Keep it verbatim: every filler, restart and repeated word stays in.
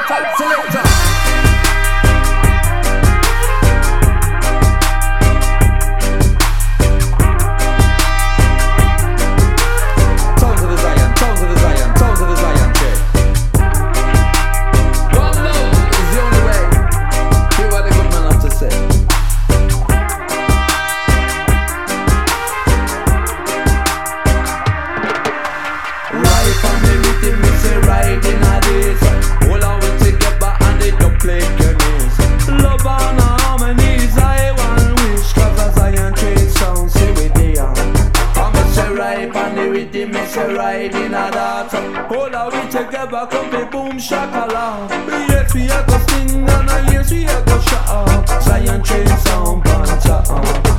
Type selector. Sounds of the Zion, sounds of the Zion, sounds of the Zion check. One love is the only way. Hear what the good man have to say. Right on the rhythm, me say right in a days. All of we together and they don't play your news. Love and harmonies, I want wish. Cause a Zion train sound, say we there. I'ma say right on the rhythm, me say right in a dance. All of we together come be boom shakala. Yes we a go sing and a yes we a go shout. Zion train sound, punch up.